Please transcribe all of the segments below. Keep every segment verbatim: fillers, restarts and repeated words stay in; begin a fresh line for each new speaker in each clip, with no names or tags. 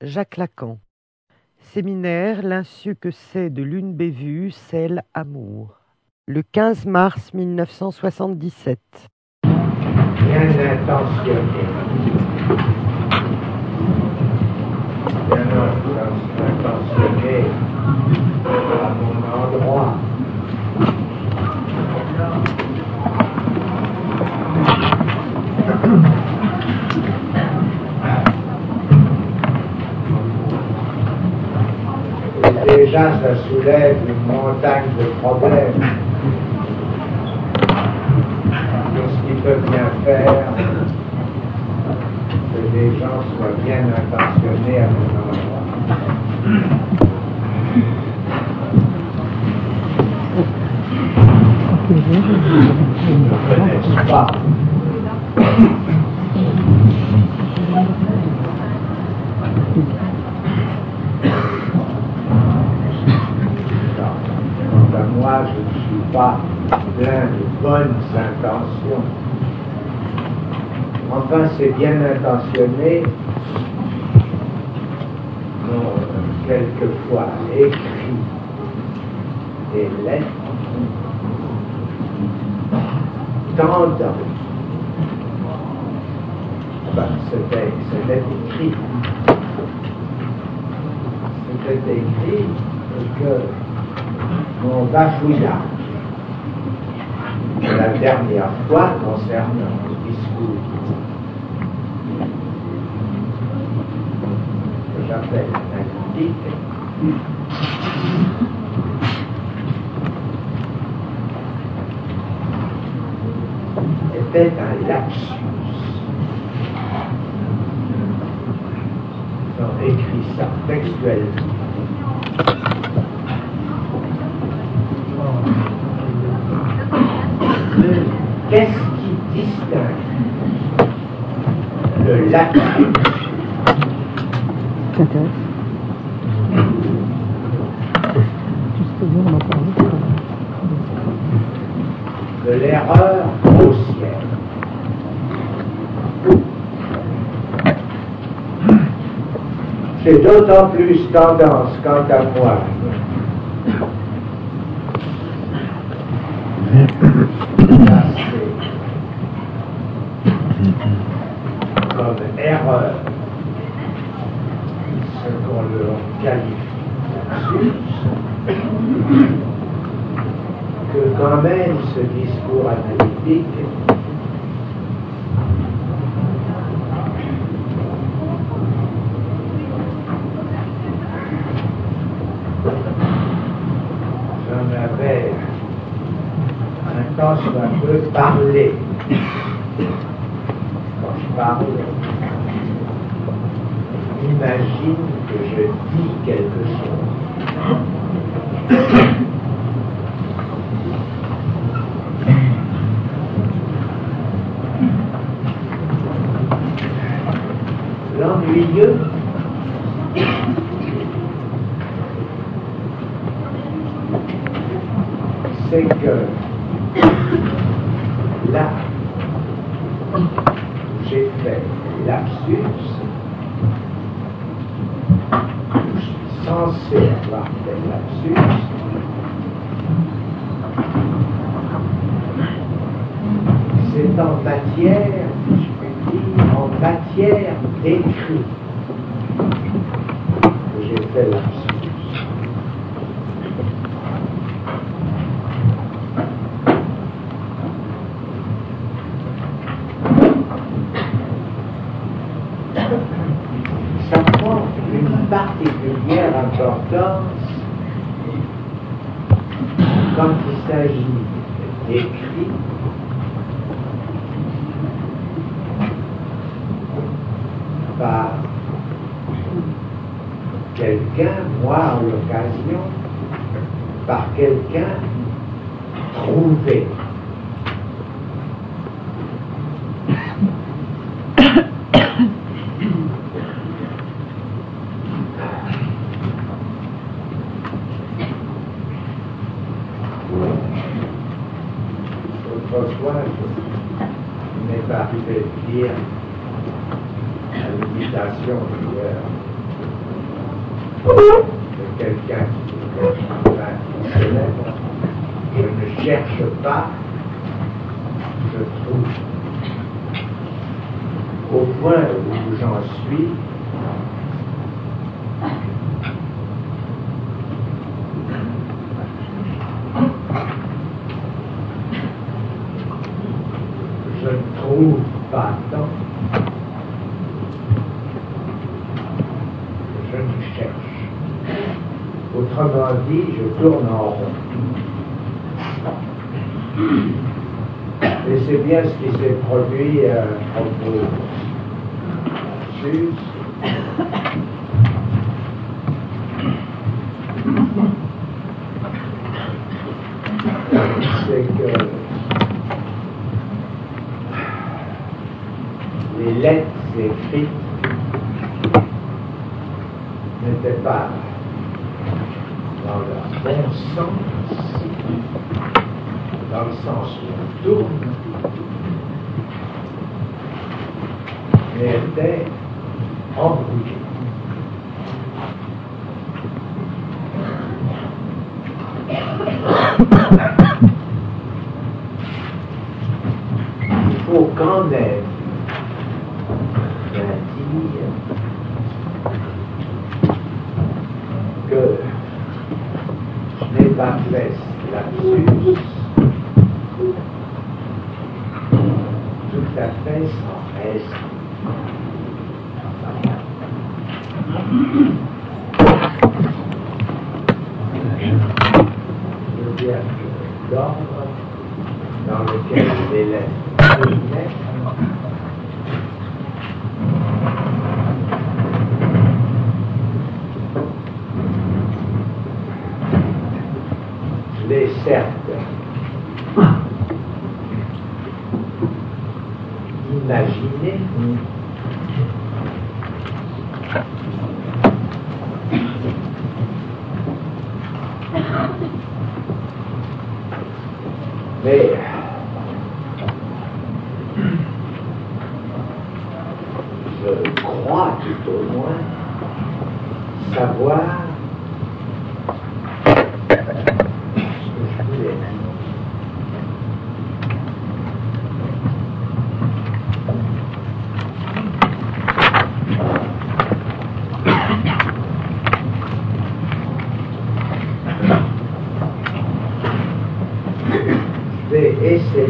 Jacques Lacan. Séminaire, l'insu que c'est de l'une bévue, celle amour. Le quinze mars mille neuf cent soixante-dix-sept.
Bien intentionné. Bien intentionné à mon endroit. Et déjà, ça soulève une montagne de problèmes. Qu'est-ce qui peut bien faire que les gens soient bien intentionnés à mon endroit? Ne connaissent pas. Quant à moi, je ne suis pas plein de bonnes intentions. Enfin, c'est bien intentionné, non, quelquefois écrit des lettres tendant. Ben, c'était, c'était écrit. C'était écrit que mon bafouillage la dernière fois concernant le discours que j'appelle un critique était un lapsus. Ils ont écrit ça textuellement. Qu'est-ce qui distingue le lapsus de l'erreur grossière? J'ai d'autant plus tendance, quant à moi, comme erreur ce qu'on leur qualifie lapsus, que quand même ce discours analytique j'en avais un temps soit peu parlé. Quand je parle, imagine que je dis quelque chose. L'ennuyeux, c'est que là où j'ai fait lapsus, où je suis censé avoir fait lapsus, c'est en matière, je peux dire, en matière d'écrit que j'ai fait lapsus. Ça prend une particulière importance quand il s'agit d'écrit par quelqu'un, moi en l'occasion, par quelqu'un trouvé. Autrefois, il m'est arrivé de dire à l'imitation d'ailleurs de quelqu'un qui est écrivain célèbre. Je ne cherche pas, je trouve. Au point où j'en suis, je ne trouve pas tant, je ne cherche. Autrement dit, je tourne en rond. Et c'est bien ce qui s'est produit à propos de Suze. C'est que les lettres écrites n'étaient pas dans leur bon sens, dans le sens où on tourne, mais étaient embrouillées. Il faut quand même bien dire que je n'ai pas fait lapsus tout à fait sans raison. Je veux dire que l'ordre dans lequel l'élève naît je l'ai certes imaginé, mais je crois tout au moins savoir ce que je voulais dire. Je vais essayer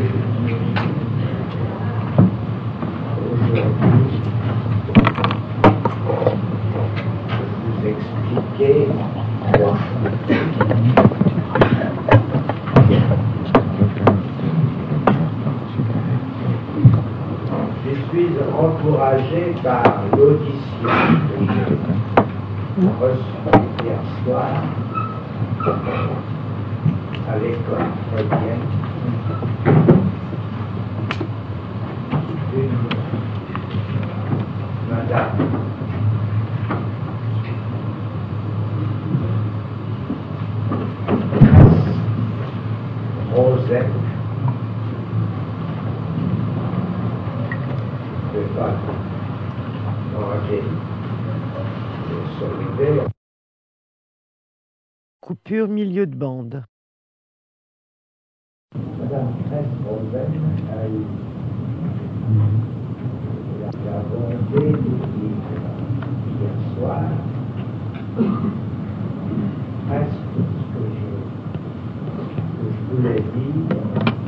aujourd'hui de vous expliquer trois choses. Je suis encouragé par l'audition que j'ai reçue hier soir à l'école freudienne d'une madame Rosette, je ne vais pas manger de solidaire.
Coupure milieu de bande.
Madame Rosette a eu la bonté de dire hier soir presque ce que je, que je voulais dire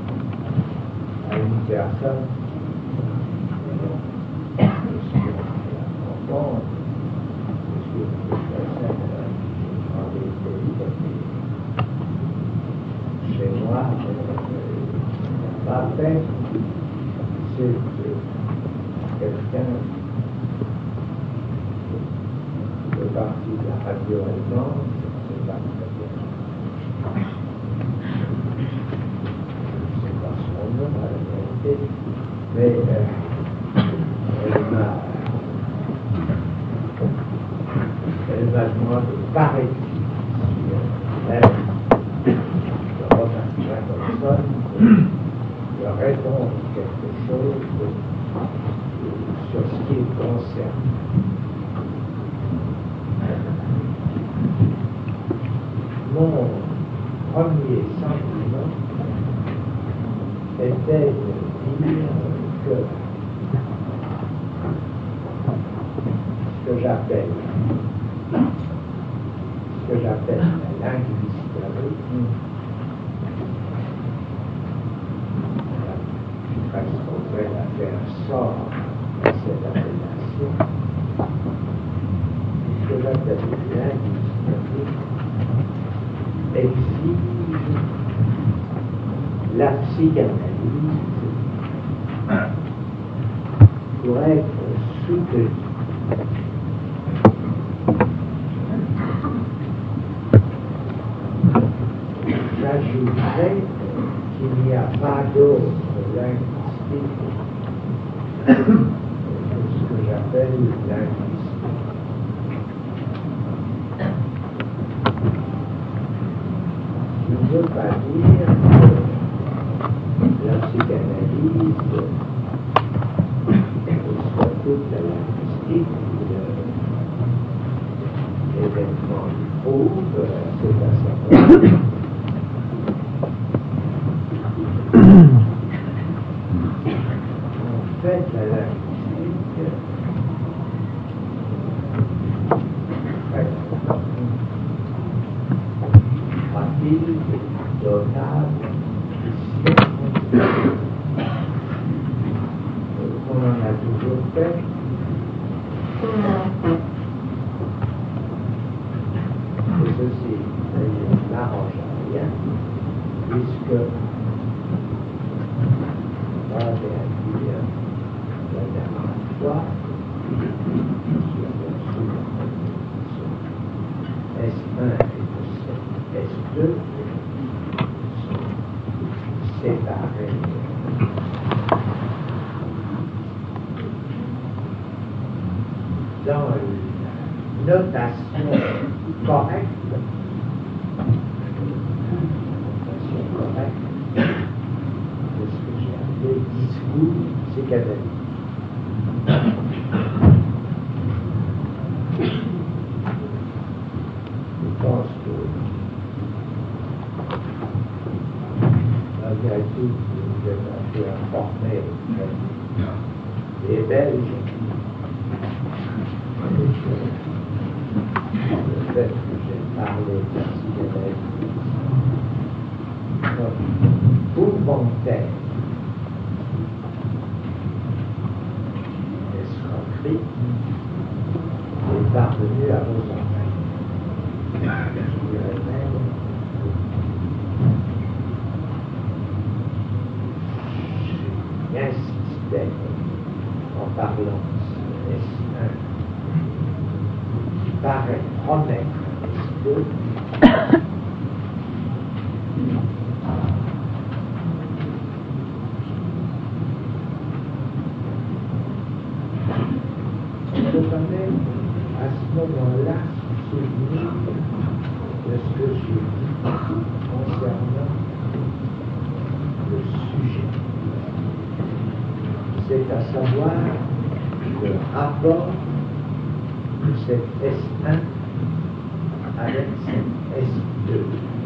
à une personne que je suis important, parce que je suis en vérité chez moi, ma tête, c'est quelqu'un de partie de la radio allemande, c'est pas très bien. Je ne sais pas son nom à la vérité, mais euh, elle m'a elle m'a demandé, paraît-il, si elle de Robin Jacobson, de répondre quelque chose sur ce qui est concerné. mon premier sentiment était de dire que ce que j'appelle ce que j'appelle la linguisterie, je presque à faire sort à cette appellation, ce que j'appelle la linguisterie exige la psychanalyse pour être soutenue. J'ajouterais qu'il n'y a pas d'autre linguistique que ce que j'appelle linguistique. Je ne veux pas dire que la psychanalyse soit toute la linguistique, l'événement du prouve, c'est à savoir. En fait, la linguistique rapide, dotable, on en a toujours fait. Et ceci n'arrange rien, puisque on va réagir la dernière fois sur le sous S un et S deux sont séparés dans une notation correcte, notation correcte de ce que j'ai appelé discours psychanalytique. Je pense que malgré tout, vous êtes un peu informés des Belges. Le fait que j'ai parlé de psychanalyse, pour Montaigne, l'escroquerie est parvenue à vos oreilles. Je dirais même, j'insistais en parlant de S un qui paraît promettre S deux. Je peux même à ce moment-là se souvenir de ce que j'ai dit concernant le sujet. C'est à savoir le rapport de cette S un avec cette S deux.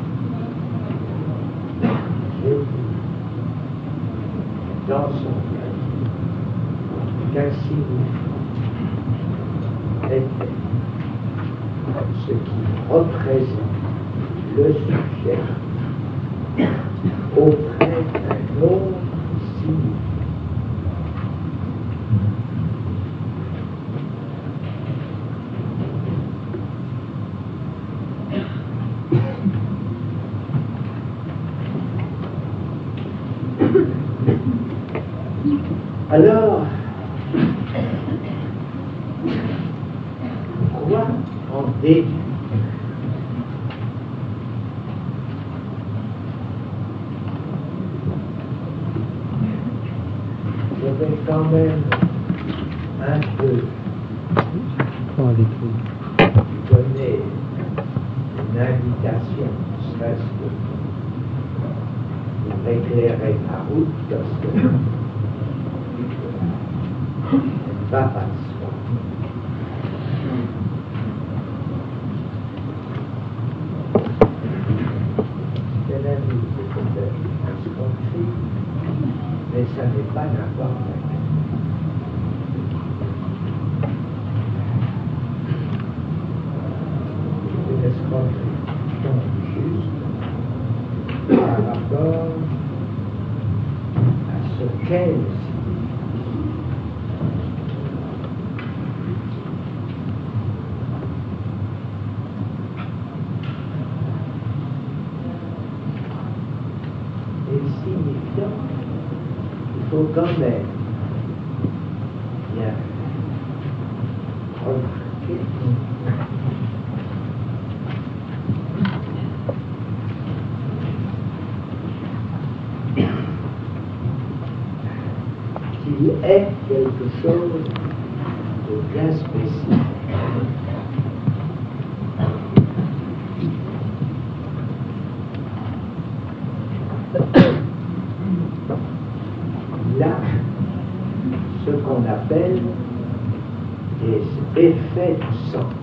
J'ai dit dans son cas qu'ainsi était ce qui représente le sujet auprès d'un autre signe. Alors, quoi en déduire? Je vais quand même un peu donner une invitation, serait-ce que pour éclairer ma route, parce que elle ne va pas de soi. mais ça n'est pas n'importe laquelle. Une escroquerie tombe juste par rapport à ce qu'elle signifie. Et signifiant, il faut quand même bien remarquer qu'il est quelque chose de bien spécifique. Là, ce qu'on appelle des effets du sens.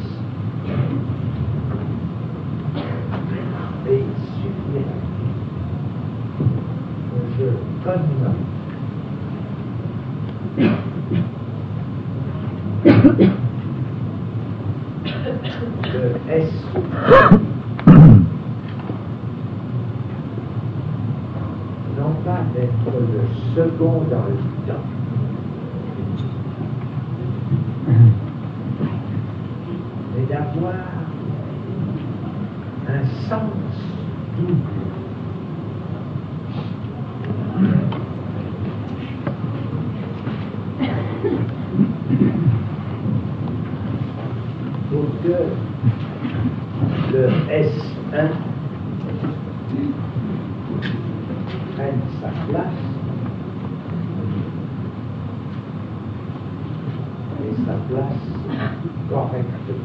Et il suffira que je connote le S non pas d'être le second dans le temps, mais d'avoir un sens double. Pour que le S un prenne sa place et sa place correctement.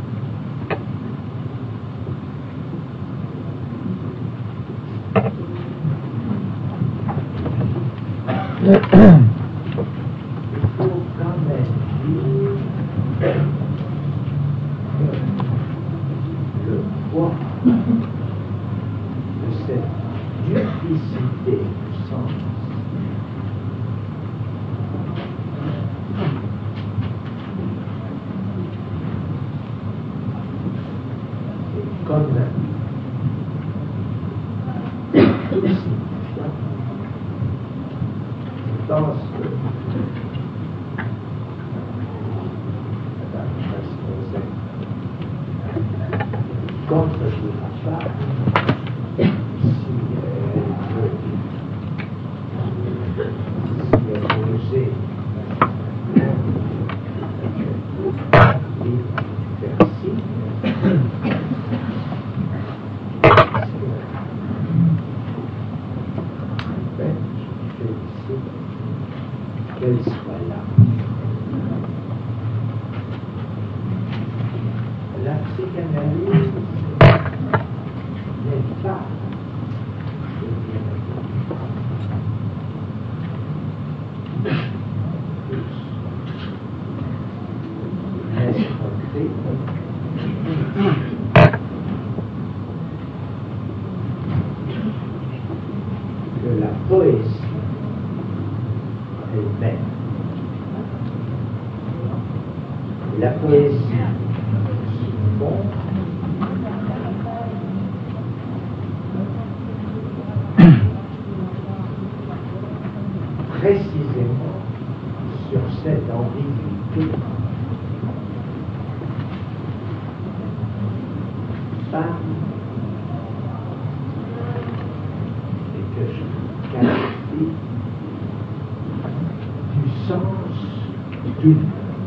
Il faut quand même dire que le poids de cette duplicité du sens est quand même signifiant. Je pense que Madame Vasconcelos contredira pas si elle veut, si elle osait faire signe. Ben, je félicite qu'elle soit là. La psychanalyse n'est pas une escroquerie que la poésie elle-même. La poésie se fonde précisément sur cette ambiguïté. Femme et que je qualifie du sens d'une.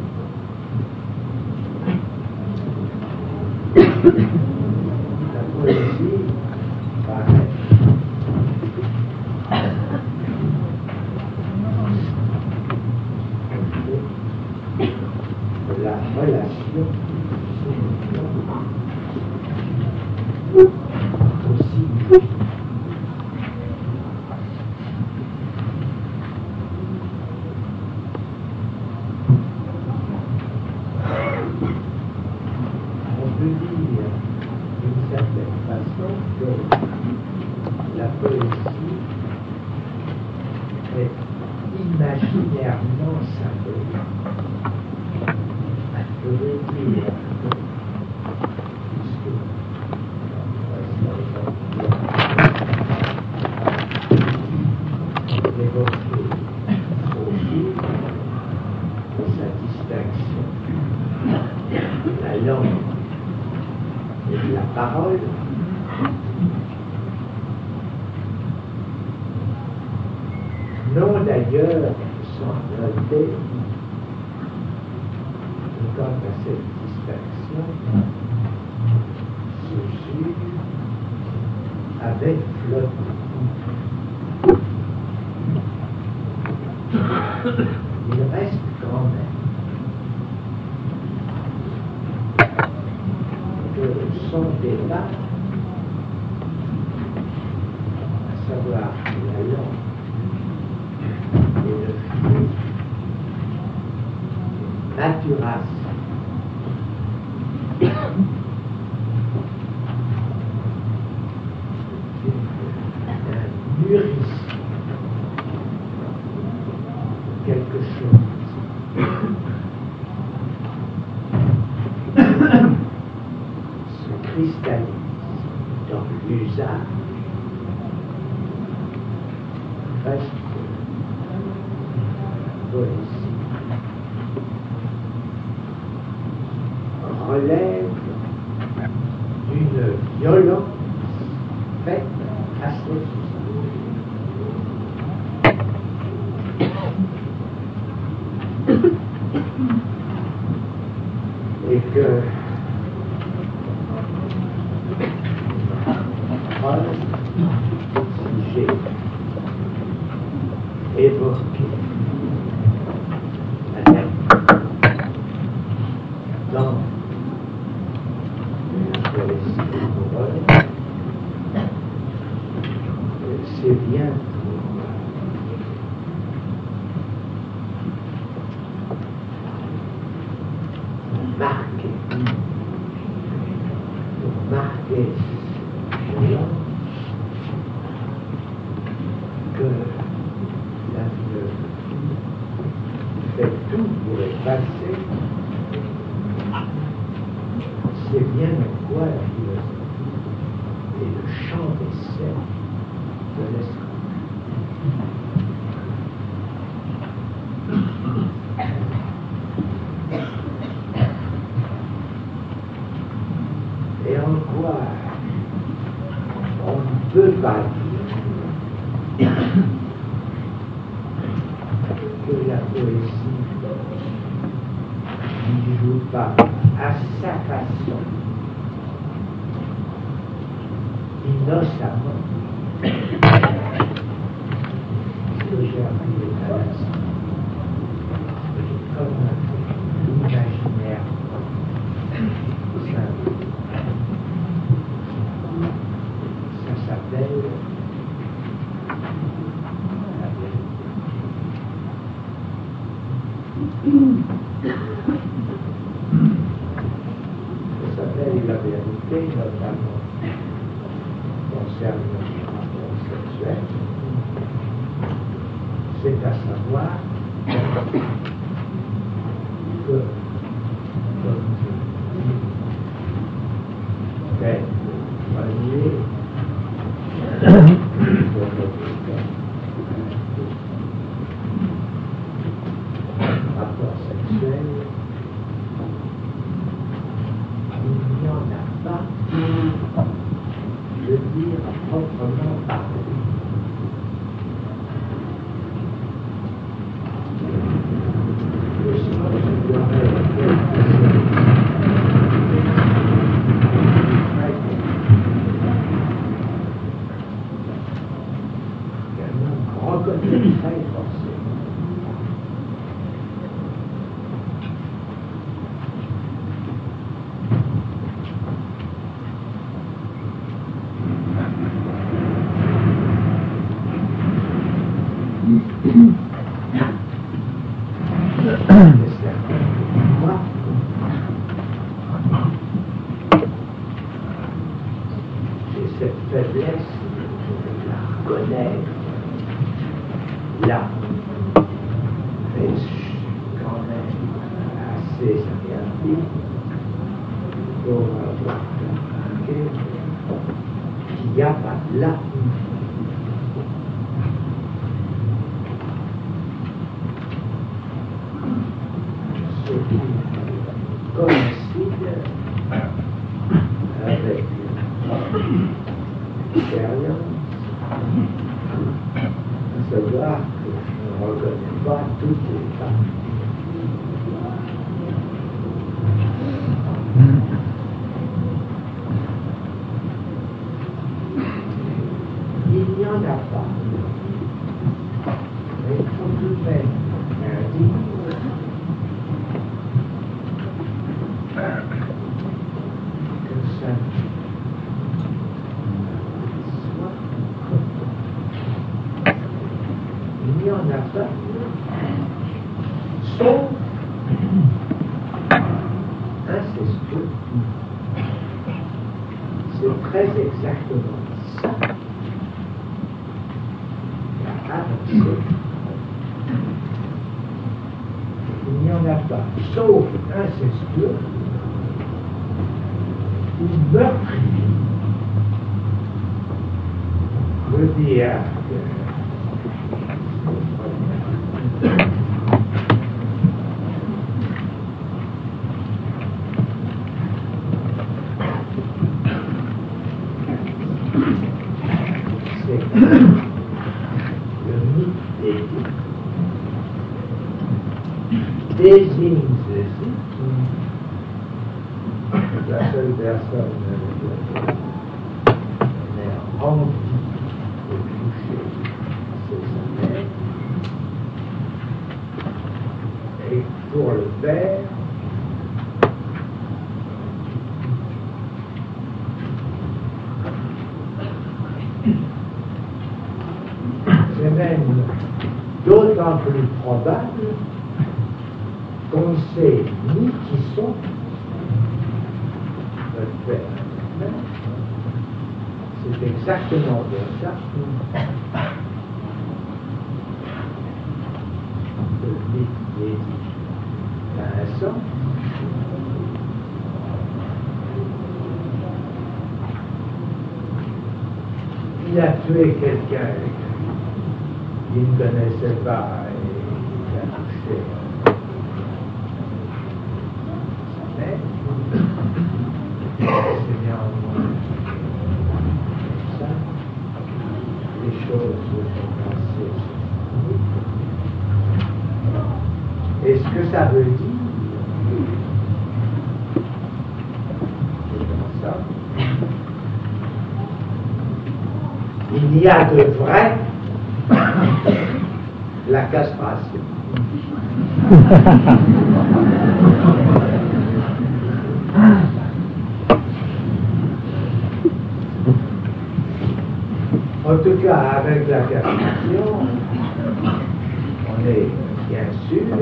La poésie paraît de la relation aussi. On peut dire d'une certaine façon que la poésie est la langue et de la parole, non d'ailleurs sans noter quant à cette distinction se suit avec flottement. Il reste quand même que son débat, à savoir la langue et le flux natural, un mûrissement, quelque chose se cristallise dans l'usage, reste poésie, relève d'une violence faite à ce sujet. Et que si j'ai évoqué dans la poésie amoureuse, c'est bien pour marquer, pour marquer que la philosophie fait tout pour effacer. C'est bien en quoi la philosophie est le champ d'essai de l'esprit. Et en quoi on ne peut pas dire que la poésie n'y joue pas à sa façon, innocemment, ce que j'ai appris à l'instant, comme l'imaginaire simple. Ça s'appelle la vérité. Ça s'appelle la vérité, notamment concernant les rapports sexuels. C'est à savoir que, comme je dis, ben, voyez, rapport sexuel, il n'y en a pas, je veux dire, à proprement parler. Le sens du reconnaît très forcément. Moi, j'ai cette faiblesse de la reconnaître là, mais je suis quand même assez regardé pour avoir remarqué qu'il n'y a pas de là. Ce qui coïncide l'expérience, à savoir que je ne reconnais pas toutes les femmes. Il n'y en a pas. Mais il faut tout de même dire que ça soit. Il n'y en a pas. Sauf incestueux. C'est très exactement ça. Avancé. Il n'y en a pas, sauf incestueux ou meurtrier. Je veux dire que c'est désigne ceci, la seule personne n'est envie de toucher, c'est sa mère, et pour le père, c'est même d'autant plus probable qu'on ne sait ni qui sont notre père et notre mère. C'est exactement de ça que le mythe est dit à un sens. Il a tué quelqu'un qu'il ne connaissait pas et il a touché c'est néanmoins ça, les choses sont passées. Et ce que ça veut dire, c'est comme ça, il y a de vrai la castration. En tout cas, avec la castration, on est bien sûr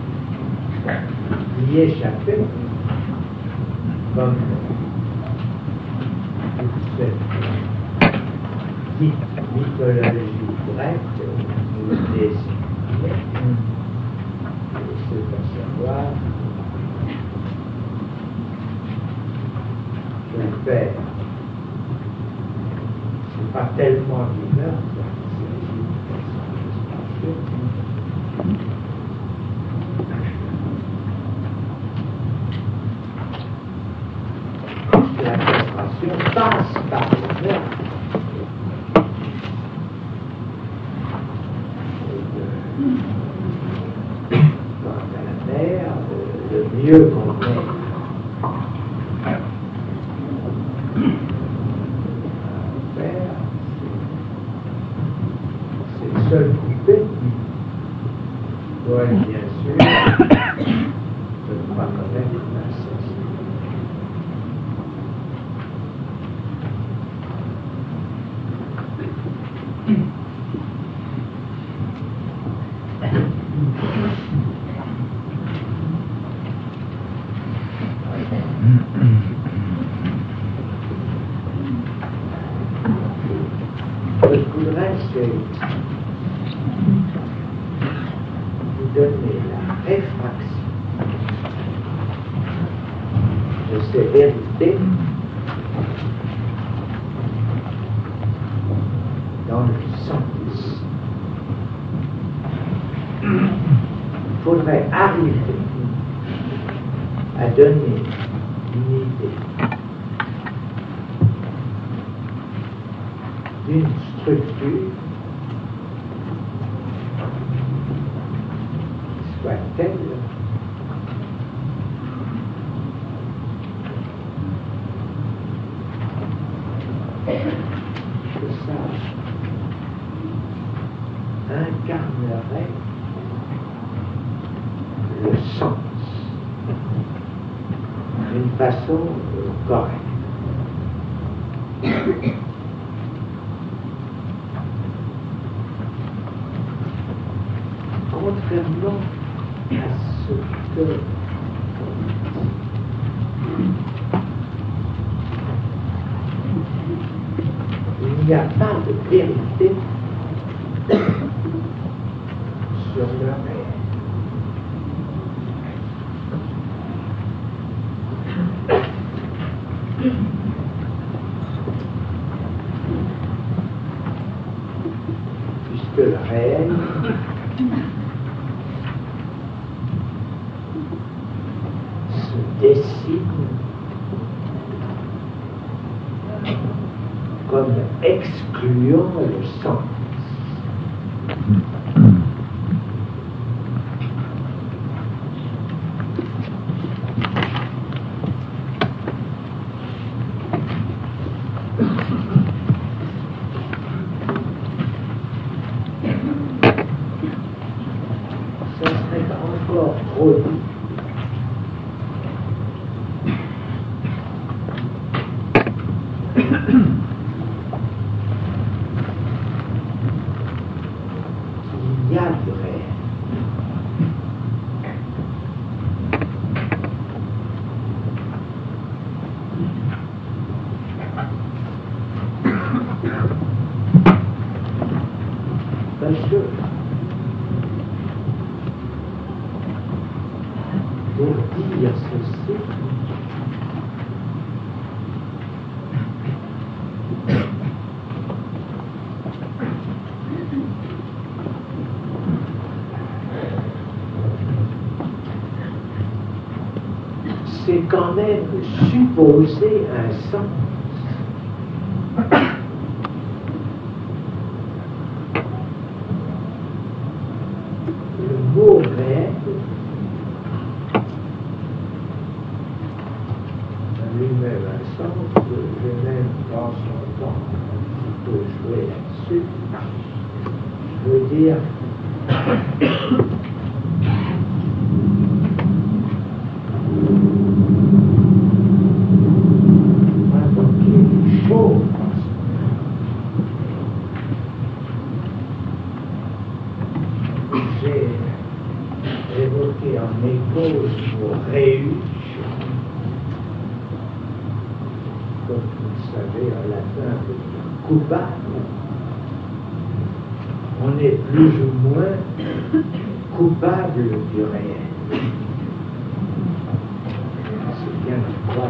y échapper, comme toute cette dite mythologie grecque nous désignait, c'est à savoir que le père, c'est pas tellement du meurtre, la castration passe par le meurtre. Quant à la mère, le mieux qu'on ait seul coupé doit bien sûr ne pas connaître l'inceste. Ce que je voudrais, c'est donner la réfraction de ces vérités dans le sens. Il faudrait arriver à donner une idée d'une structure qui soit telle que ça incarnerait le sens d'une façon correcte. Contrairement à ce que il n'y a pas de vérité sur le réel. Puisque le réel se dessine comme excluant le sens. Ce serait encore trop dit. Il y a du réel. Parce que pour dire ceci, c'est quand même supposer un sens. Le mot réel lui-même un sens, j'ai même dans son temps un peu joué là-dessus. Je veux dire j'ai évoqué en écho pour réus, comme vous le savez en latin, coupable. On est plus ou moins coupable du réel. C'est bien de croire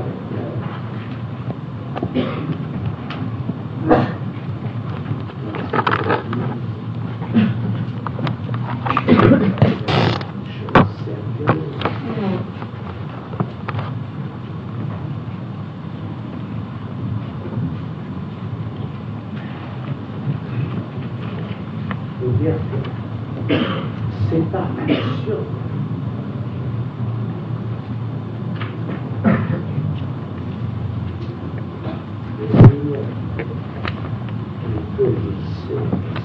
dire que c'est pas absurde. De dire qu'il peut glisser.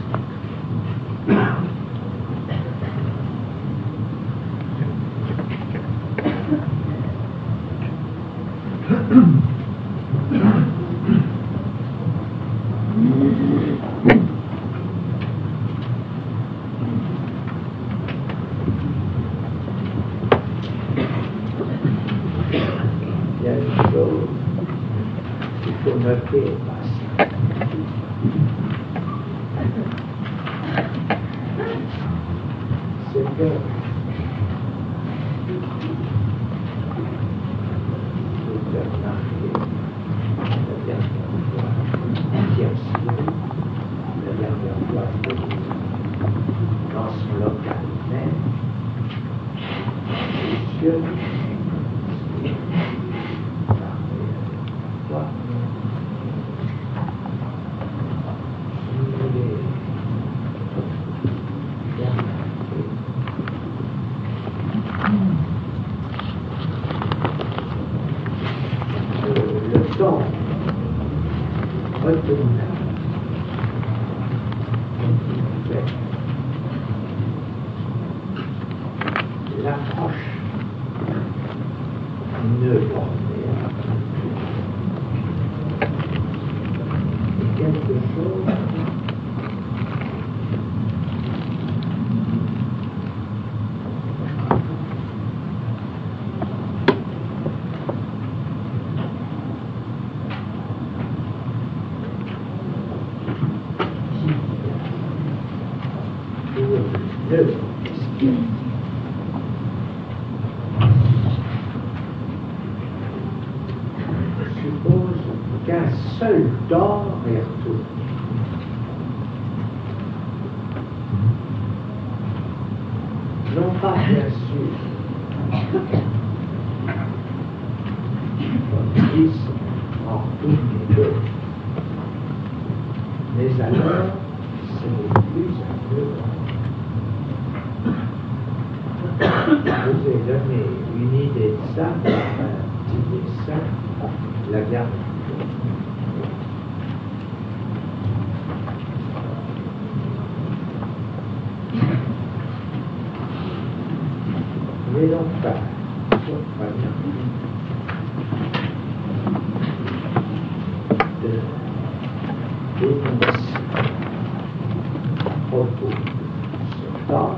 Il y a une chose qu'il faut noter au passage. C'est que vous avez remarqué la dernière fois, Pierre Simon, la dernière fois, dans son local même, Monsieur retourna. L'approche ne bornée quelque chose suppose qu'un seul d'or est retourné. Non pas bien sûr comme dix en toutes les deux, mais alors ce n'est plus un deux. Je vous ai donné une idée de ça par un petit dessin, la garde. Mais non pas, sauf pas bien. De dénoncer propos ce temps.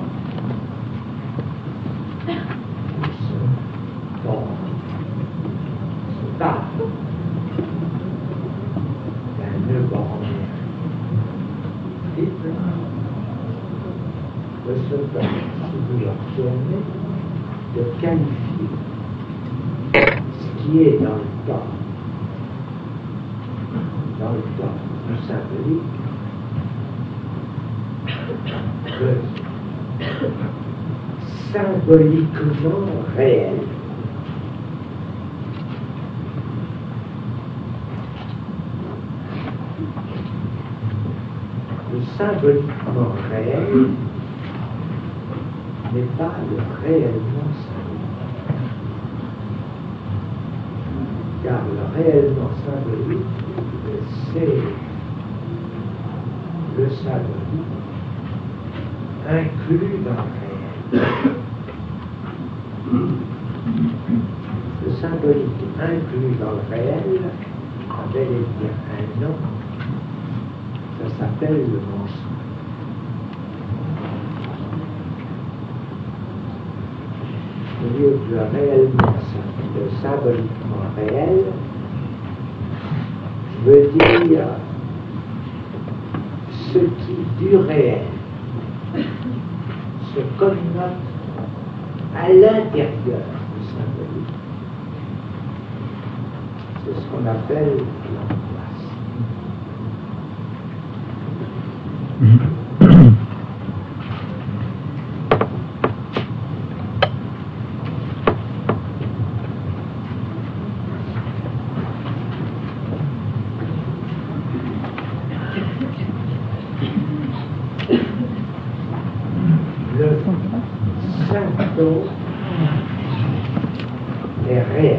D'un nœud borné triple de ce temps, si vous le retournez, de qualifier ce qui est dans le temps, dans le temps symbolique, de symboliquement réel. Le symboliquement réel n'est pas le réellement symbolique. Car le réellement symbolique, c'est le symbolique inclus dans le réel. Le symbolique inclus dans le réel avait bel et bien un nom. Ça s'appelle le mensonge. Au lieu de le réellement, le symboliquement réel, je veux dire ce qui du réel se communote à l'intérieur du symbolique. C'est ce qu'on appelle l'angoisse. Le symptôme est réel.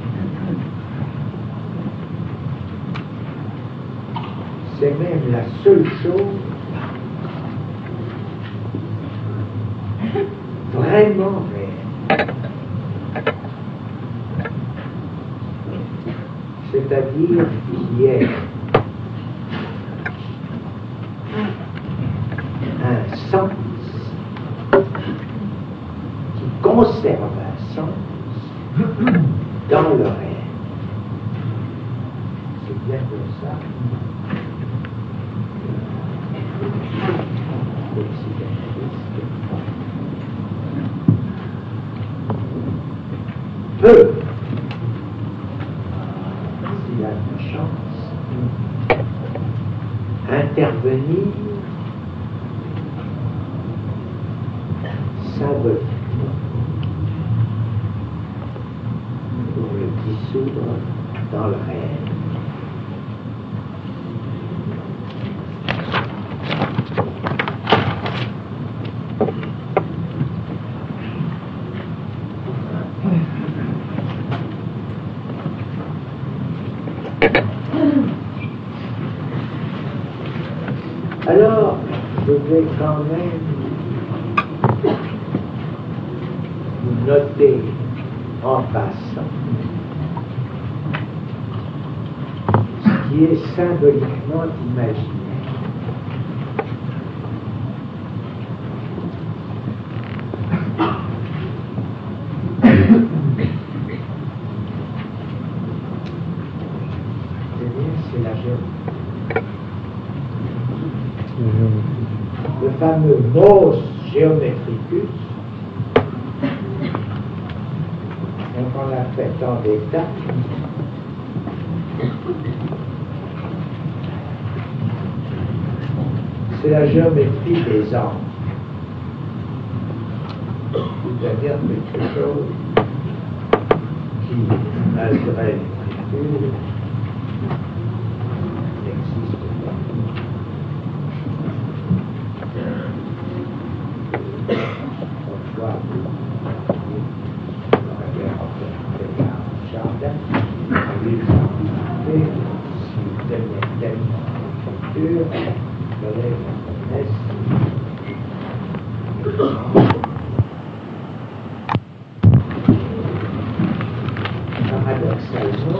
C'est même la seule chose vraiment réelle. C'est-à-dire qu'il y ait un sens qui conserve un sens dans le réel. C'est bien comme ça. Peut, s'il a une chance, intervenir symboliquement pour le dissoudre dans le réel. Alors, je vais quand même vous noter en passant ce qui est symboliquement imaginaire. C'est la géométrie. Le fameux mos geometricus, donc on l'a fait en d'état, c'est la géométrie des angles, c'est-à-dire quelque chose qui, malgré l'écriture, n'existe pas. On voit dans la guerre entre le jardin, lui, s'il tenait tellement l'écriture, il fallait qu'on connaisse. Paradoxalement,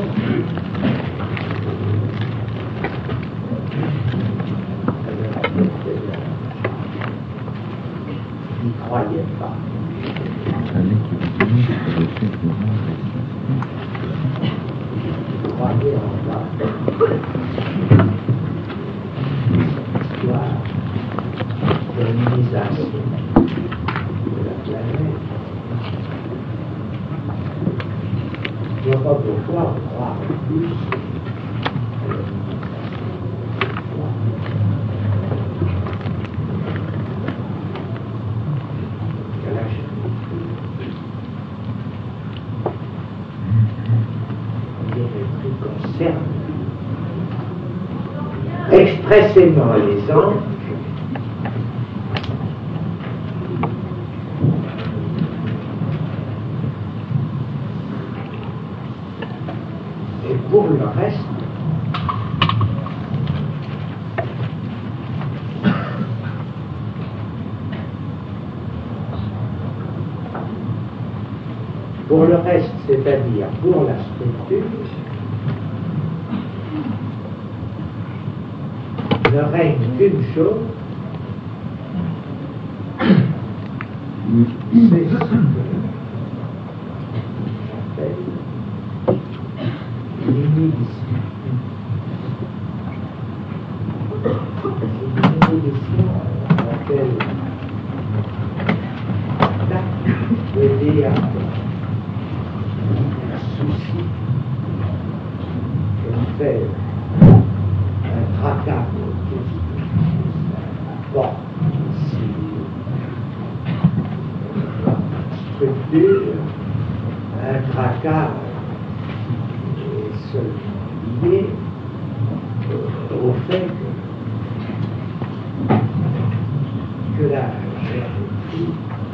il ne croyait pas. Il croyait en bas. L'histoire de l'unimisation de la planète. Je ne vois pas pourquoi on croit plus à l'unimisation qu'à la géométrie. La géométrie concerne expressément les anges. Et pour le reste, pour le reste, c'est-à-dire pour la structure, ne règne qu'une chose, c'est ce que j'appelle l'inhibition. C'est une inhibition à laquelle l'acte veut dire un souci qu'elle fait un tracas autour de la porte, ici, structure, un tracas est seulement lié au fait que, que la géométrie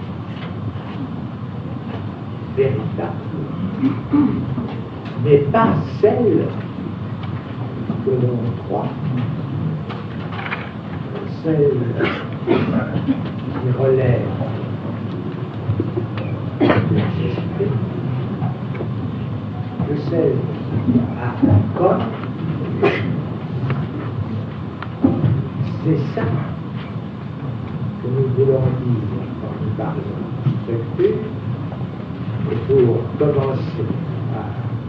véritable n'est pas celle que l'on croit, celle qui relève de l'esprit, que celle qui a un corps. C'est ça que nous voulons dire quand nous parlons de structure. Et pour commencer à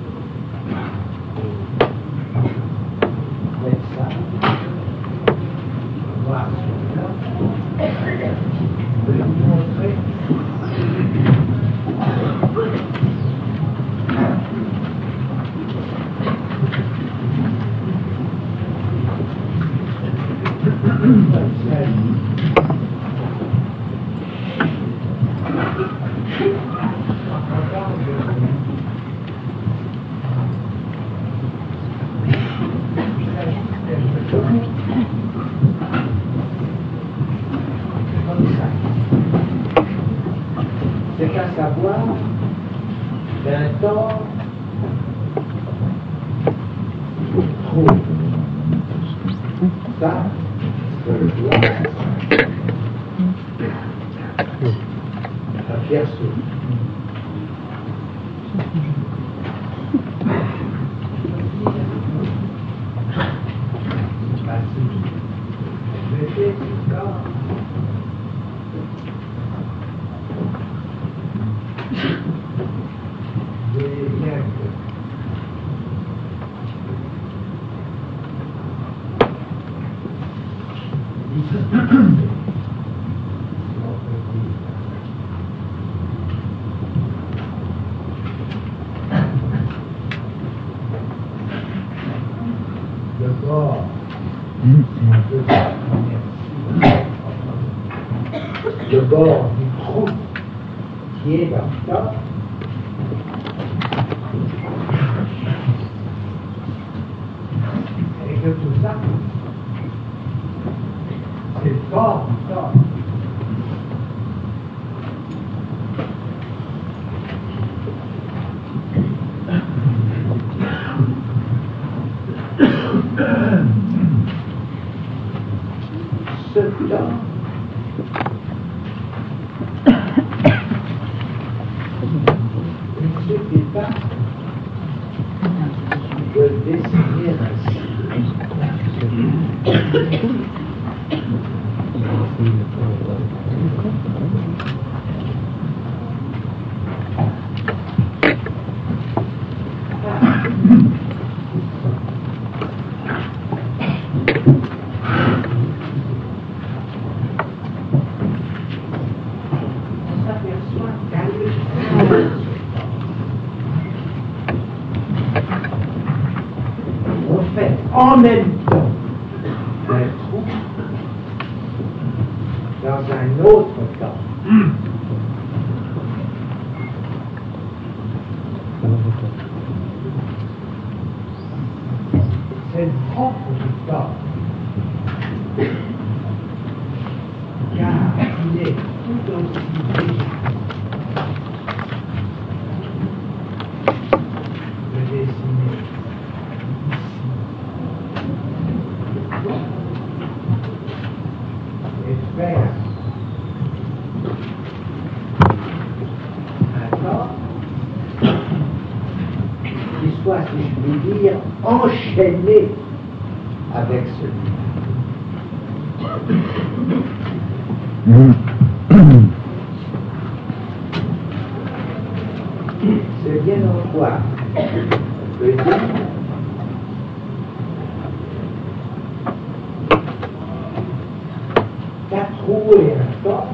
mettre ça, voir cela, je vais vous montrer c'est à savoir d'un temps trop. Ça, le doigt, la pierre s'ouvre. Mettez tout corps. Vous voyez bien que le bord, le bord du trou qui est dans le top, et que tout ça, c'est le bord du top. Ce temps ne suffit pas de dessiner ainsi. On fait en même temps un trou dans un autre temps. C'est le propre du temps, car il est tout aussi léger de dessiner et faire un temps qui soit, si je puis dire, enchaîné avec celui-là. C'est bien en quoi on peut dire quatre roues et un temps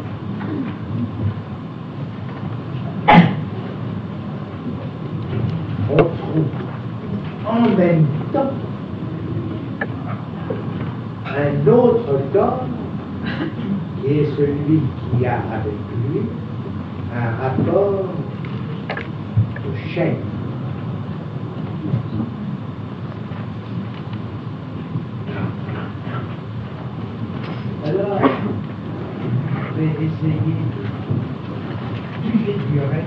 on trouve en même temps un autre temps qui est celui qui a avec lui un rapport de chaîne. Alors, je vais essayer de figurer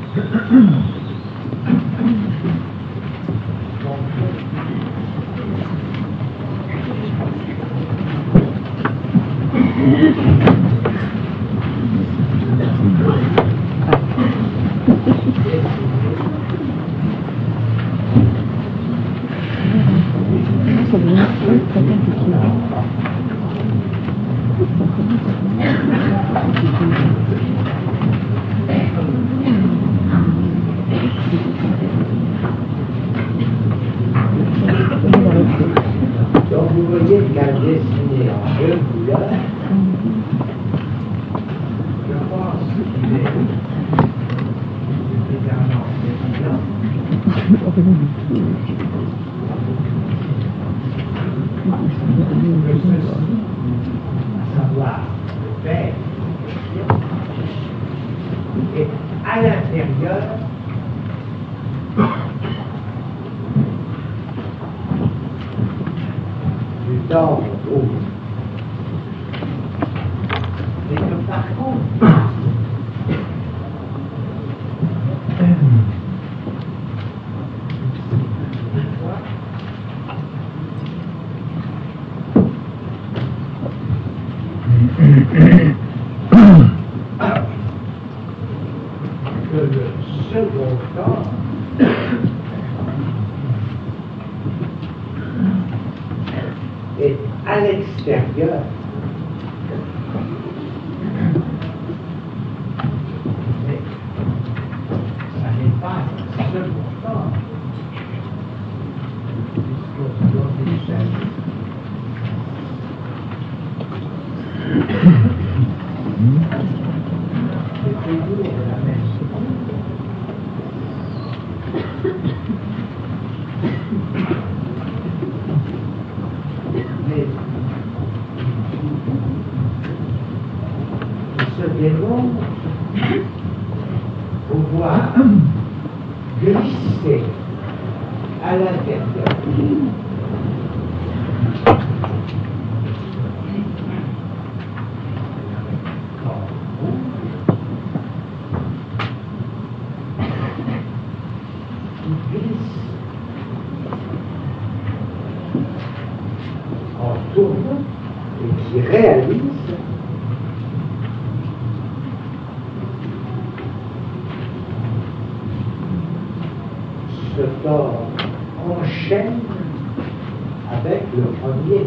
donc vous voyez qu'à dessiner en deux couleurs, je pense qu'il est évidemment évident que ceci, à savoir le vert est à l'intérieur du temps rouge. Et que par contre, que le second corps est à l'extérieur mais ça n'est pas un second corps puisqu'on doit déchaîner. C'est toujours la même chose. Mais il se démontre pouvoir glisser à l'intérieur et qui réalise ce corps enchaîne avec le premier.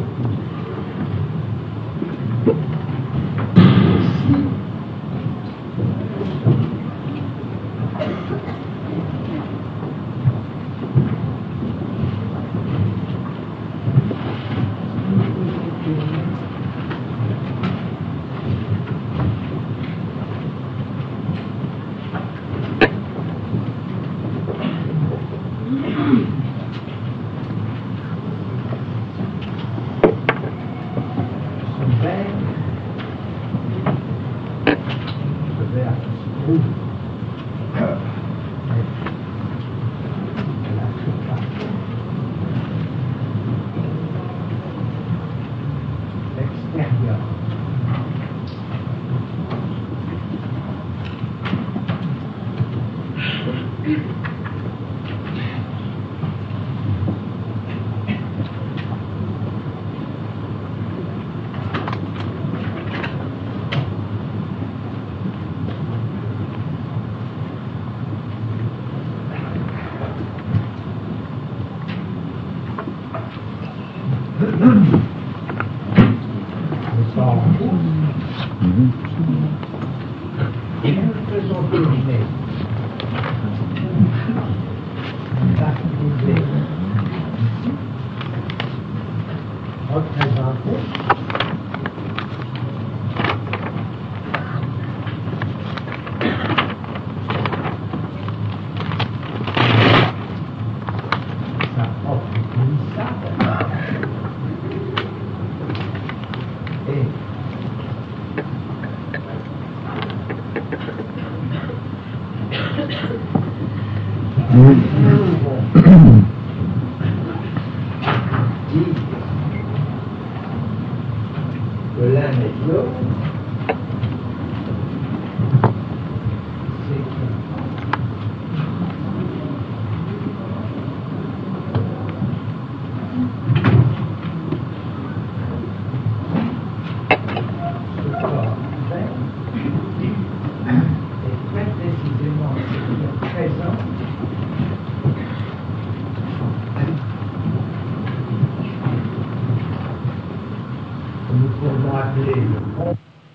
Et nous faisons deviner l'activité représentée sa propre glissade et nous pouvons dire que l'un et l'autre, c'est que ce corps fait est très précisément présent nous pourrions appeler le fond.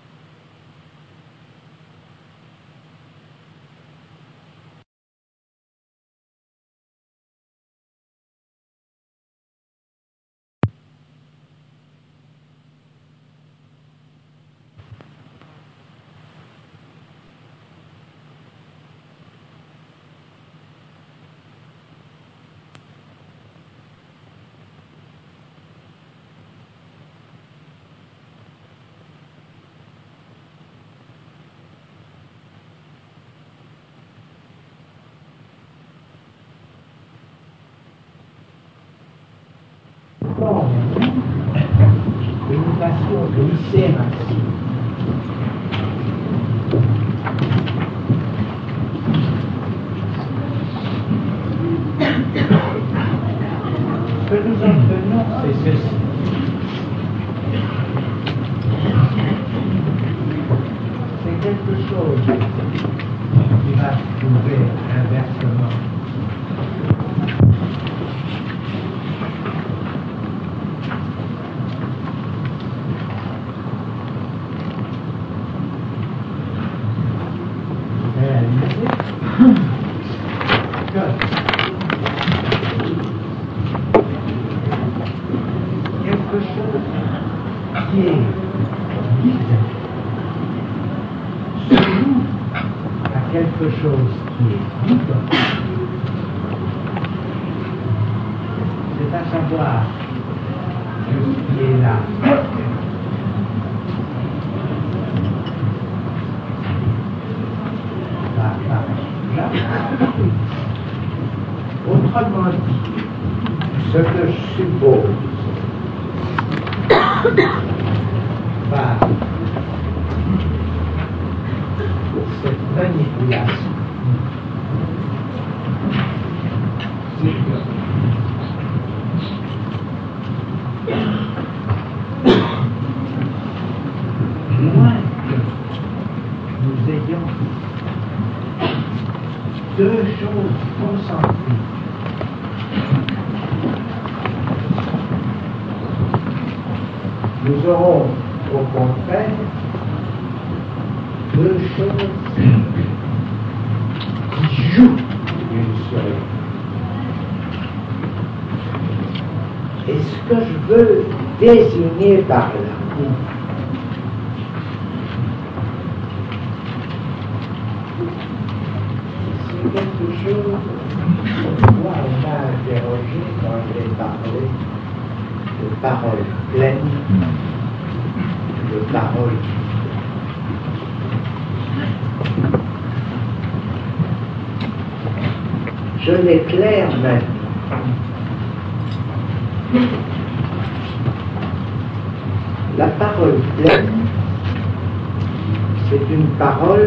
Et nous fassions glisser ainsi. Ce que nous obtenons, c'est ceci. quelque chose qui va se trouver inversement. Réaliser que quelque chose qui est vide se loue à quelque chose qui est vide, c'est à savoir que ce qui est là va apparaître là. Autrement dit, ce que je suppose par cette manipulation, c'est que moins que nous ayons deux choses concentrées, nous aurons au contraire deux choses qui jouent l'une sur l'autre. Et ce que je veux désigner par là, c'est quelque chose que moi on m'a interrogé quand j'ai parlé de paroles pleines, de paroles. Je l'éclaire maintenant. La parole pleine, c'est une parole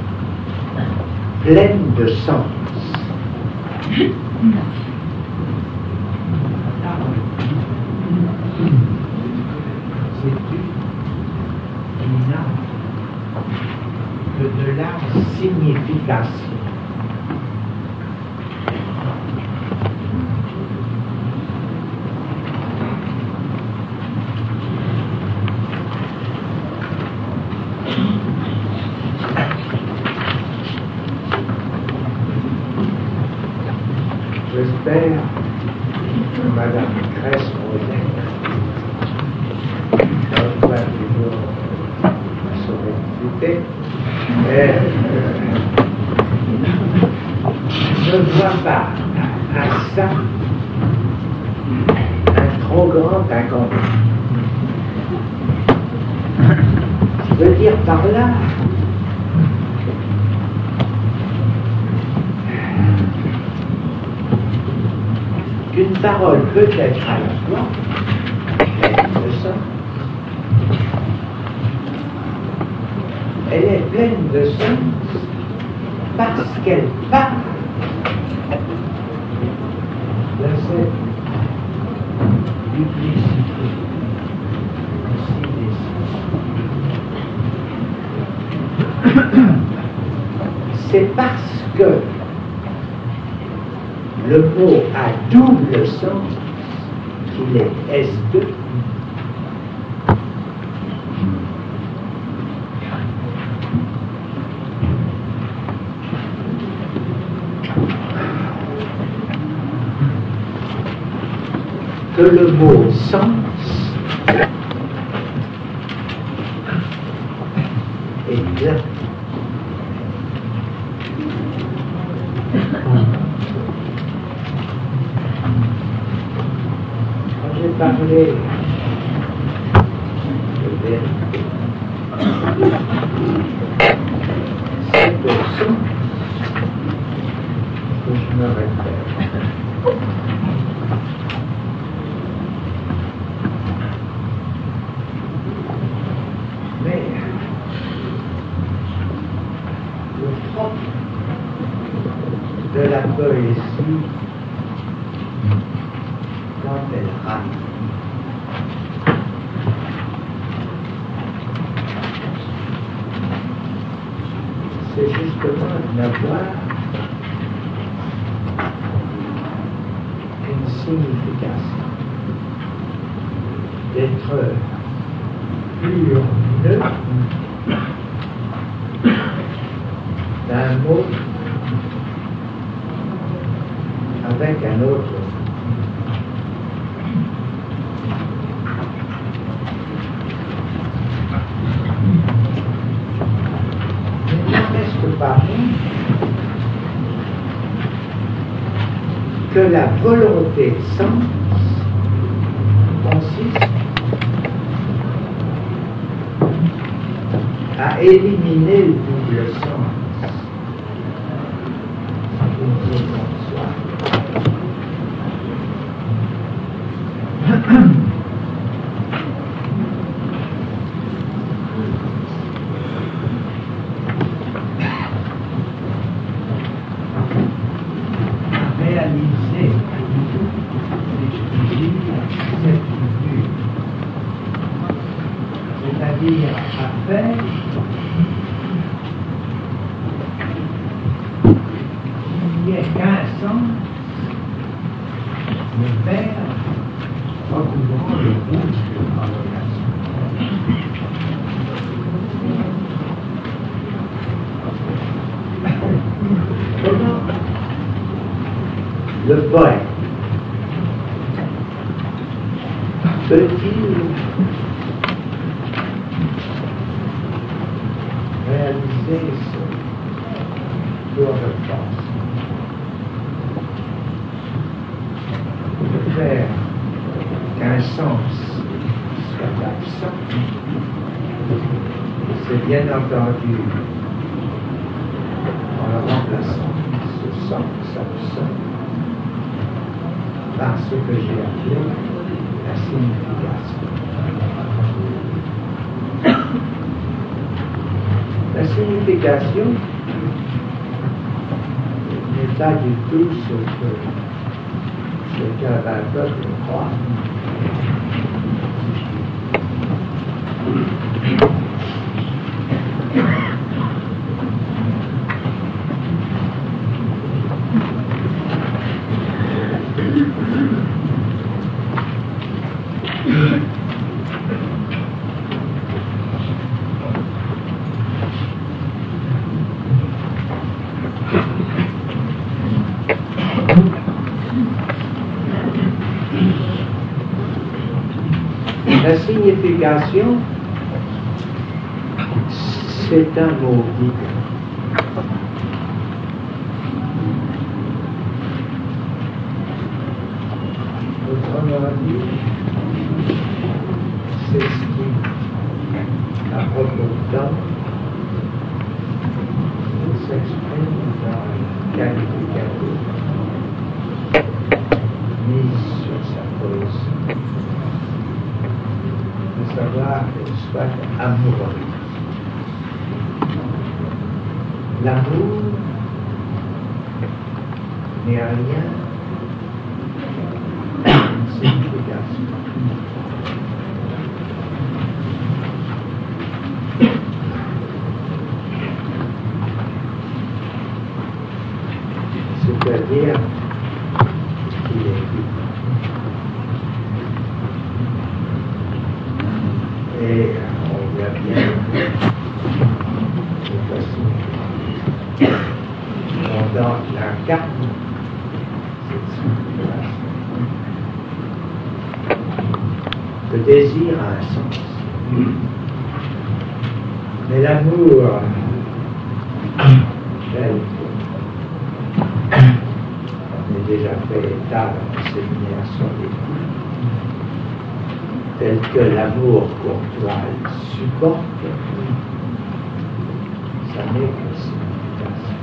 pleine de sens. C'est une qui n'a que de la signification. J'espère que Madame Grèce-Roset reçoit toujours la solennité et ne voit pas à ça un trop grand inconvénient. Je veux dire par là qu'une parole peut être à la fois pleine de sens. Elle est pleine de sens parce qu'elle parle de cette duplicité aussi des sens. C'est parce que le mot a double sens qu'il est S deux. Que le mot sens est plein. J'ai parlé de vérité. C'est pour ça que je me répète. Mais le propre de la poésie, quand elle rame, c'est justement de n'avoir une signification, d'être plus neutre d'un mot avec un autre. Il n'en reste pas moins que la volonté de sens consiste à éliminer le double sens. Réaliser cette figure, c'est-à-dire à faire qu'il n'y ait qu'un sens, le faire recouvrant le rouge de la relation. Comment le poète peut-il réaliser ce tour de force, de faire qu'un sens soit absent? C'est bien entendu en le remplaçant ce sens absent par ce que j'ai appelé la signification. La signification n'est pas du tout ce que ce qu'un peuple croit. La signification, c'est un mot vide. Autrement dit, c'est ce qui, à propos de temps, s'exprime dans le qualificatif mis sur sa pose. De savoir qu'elle soit amoureuse. L'amour n'est rien une signification. C'est-à-dire qu'il est vide. Et on voit bien de façon dans l'incarne cette signification. Le désir a un sens. Mais l'amour, tel qu'on a déjà fait état dans le séminaire sur les coups, tel que l'amour courtois supporte, ça n'est qu'une signification.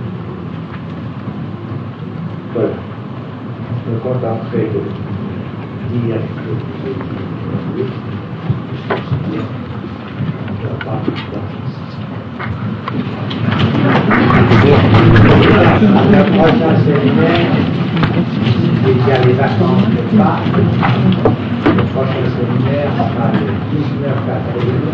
Voilà. Je me contenterai de dire que vous avez dit, je ne dois pas vous le prochain séminaire, il y a les vacances de Pâques. Le prochain séminaire sera le dix-neuf avril